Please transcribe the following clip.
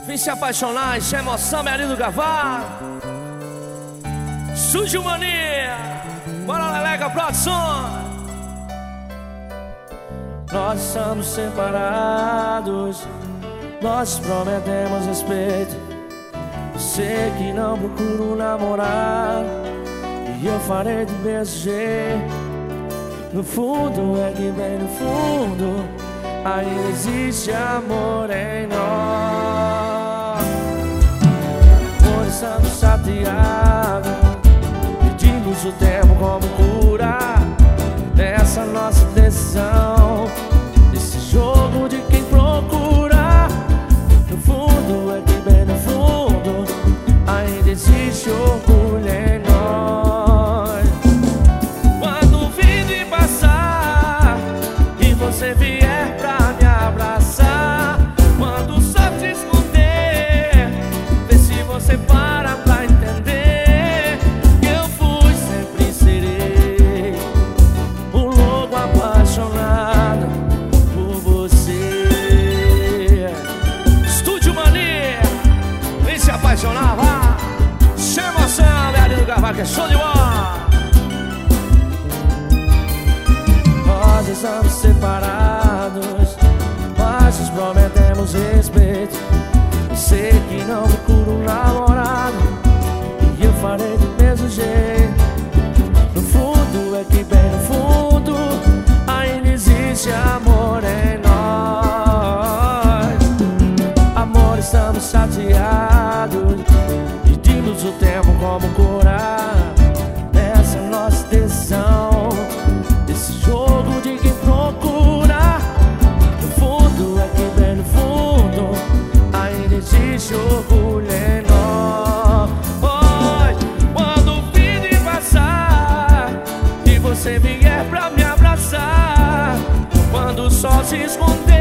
Vim se apaixonar, encher emoção, meu lindo Gavá. Sujo Mania, bora Leleca Produção. Nós estamos separados, nós prometemos respeito. Sei que não procuro namorar, e eu farei do mesmo jeito. No fundo, é que bem no fundo ainda existe amor em nós. Por estamos chateados, pedimos o tempo como cura dessa nossa decisão, desse jogo de quem procura. No fundo, é que bem no fundo ainda existe orgulho em nós. Quando o vídeo passar e você vier pra me abraçar, quando o sol te esconder, vê se você para pra entender que eu fui, sempre serei um louco apaixonado por você. Estúdio Mania, vem se apaixonar, vá. Chama emoção, meu lindo Gavá, que é show de bola. Nós estamos separados, mas nos prometemos respeito. Eu sei que não procuro um namorado, e eu farei do mesmo jeito. No fundo, é que bem no fundo ainda existe amor em nós. Amor, estamos chateados, pedimos o tempo como curar dessa nossa decisão, desse jogo de quem procura. No fundo, é que bem no fundo ainda existe orgulho em nós. Oi, quando o vídeo passar e você vier pra me abraçar, quando o sol se esconder,